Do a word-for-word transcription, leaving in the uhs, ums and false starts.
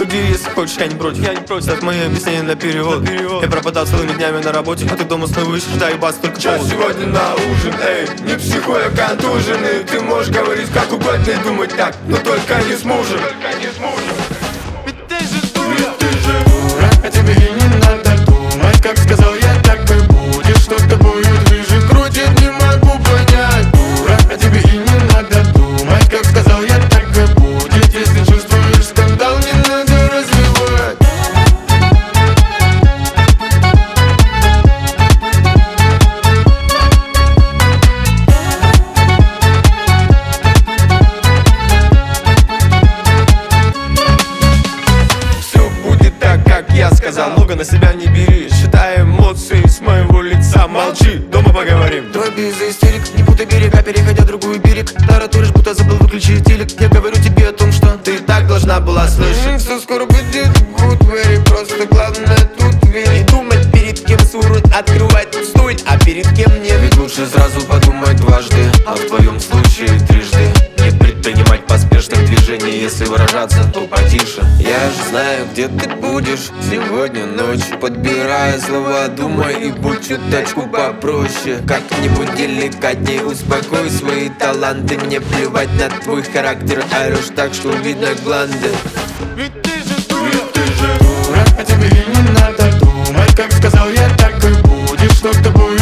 Худи, если хочешь, я не против. Я не против, это мои объяснения для перевода. Я пропадал целыми днями на работе, а ты дома снова ищешь, да, ебаться только Час повод. сегодня на ужин, эй, не психуй, а контуженный. Ты можешь говорить как угодно и думать так, но только не с мужем. Ведь ты же дура, Ведь ты же дура, а тебе и не надо думать. Как сказал я, так и будет. Что с тобою движет, крутит, не могу понять. Дура, а тебе и не надо думать. Как сказал я, так и будет. Если чувствуешь скандал, не надо развивать. Все будет так, как я сказал. много на себя не бери. Считай эмоции с моего лица. Молчи, дома поговорим. Твой без истерик, не путай берега, переходя другой берег. Таратуришь, будто забыл выключить телек. Я говорю тебе о том, что Ты так должна была слышать. все скоро будет good, very. Просто главное тут верить. Не думать, перед кем суру открывать стоит, а перед кем нет. Ведь лучше сразу подумать дважды, а в твоем случае трижды. Не предпринимать поспешных движений, если выражаться, то потише. Я же знаю, где ты будешь сегодня ночью. Подбирая слова, думай и будь чуточку попроще. Как-нибудь деликатней успокой свои таланты. Мне плевать на твой характер, орешь так, что видно гланды. Ведь ты же дура. Ведь ты же дура, а тебе и не надо думать. Как сказал я, так и будет. Что с тобой